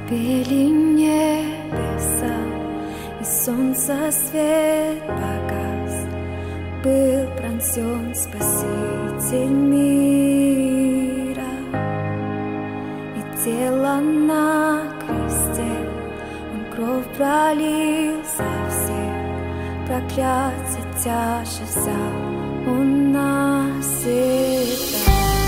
Пели небеса, и солнца свет погас. Был пронзен Спаситель мира, и тело на кресте Он кровь пролил за всех. Проклятие тяжесть взял Он на себя.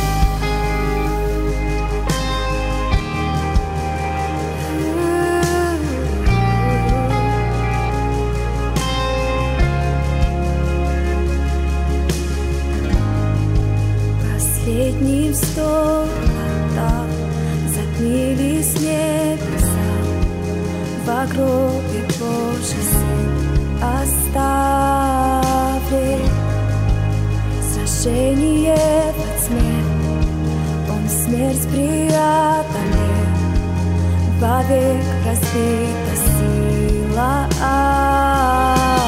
Последний вздох отдал, затмились небеса, во гробе Божий Сын оставлен. Сражение под смерть, Он смерть преодолел, вовек разбита сила ада.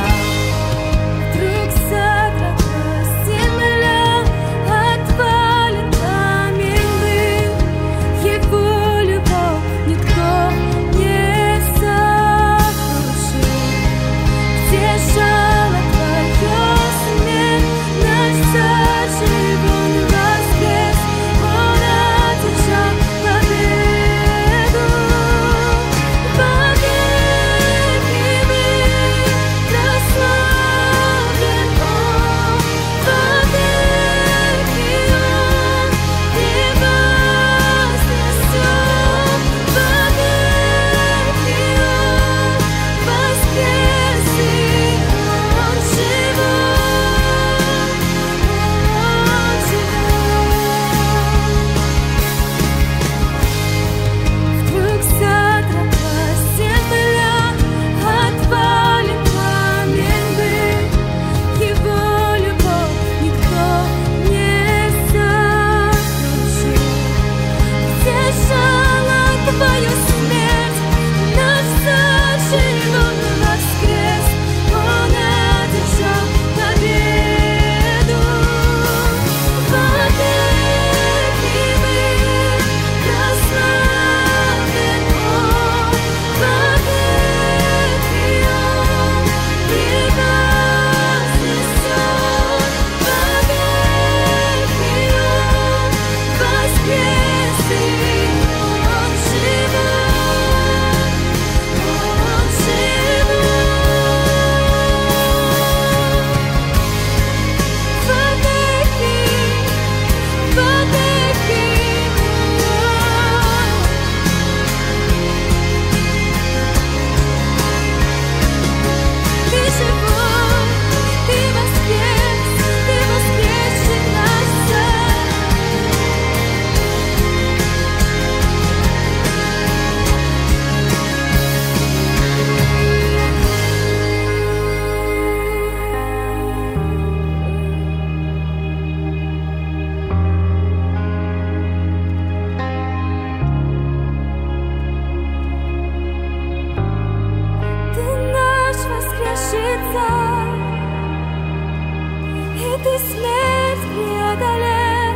И ты смерть преодолел.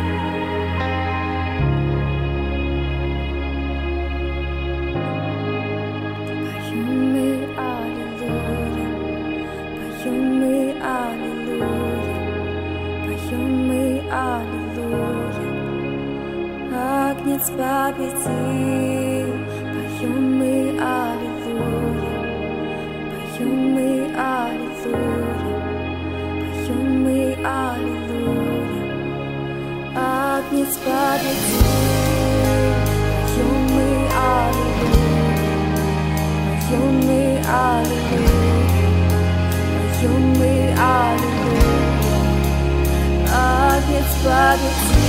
Поем мы аллилуйя, поем мы аллилуйя, поем мы аллилуйя. Агнец победил, поем мы аллилуйя, поем мы аллилуйя. Поем мы аллилуйя, Агнец победил. Поем мы аллилуйя, поем мы аллилуйя, поем мы аллилуйя, Агнец победил.